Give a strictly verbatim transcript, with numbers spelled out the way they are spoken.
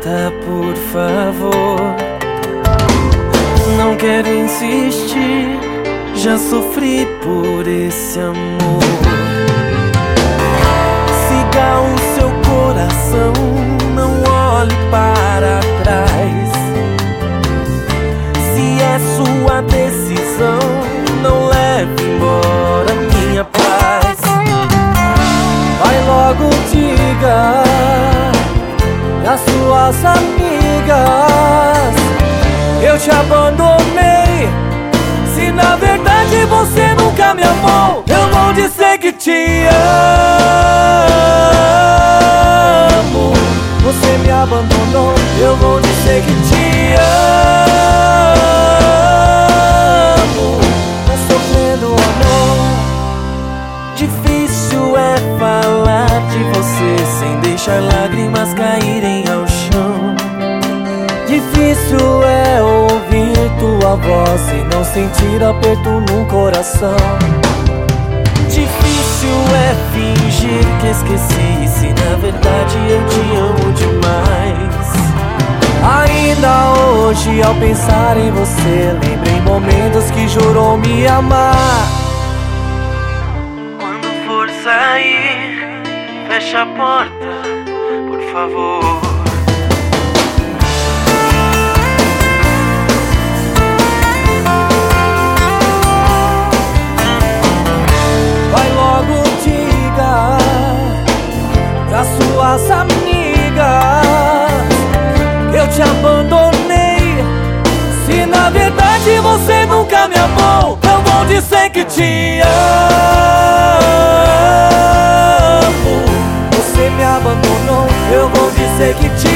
volta, por favor. Não quero insistir, já sofri por esse amor. Siga o seu coração, não olhe para trás. Se é sua decisão, não leve embora minha paz. Vai logo, diga às suas amigas: eu te abandonei. Se na verdade você nunca me amou, eu vou dizer que te amo. Você me abandonou, eu vou dizer que te amo. Tô sofrendo amor. Difícil é falar de você sem deixar lágrimas caírem ao chão. Difícil é ouvir tua voz e não sentir aperto no coração. Difícil é fingir que esqueci, se na verdade eu te amo demais. Ainda hoje, ao pensar em você, lembrei momentos que jurou me amar. Quando for sair, fecha a porta, por favor. Suas amigas, eu te abandonei. Se na verdade você nunca me amou, eu vou dizer que te amo. Você me abandonou, eu vou dizer que te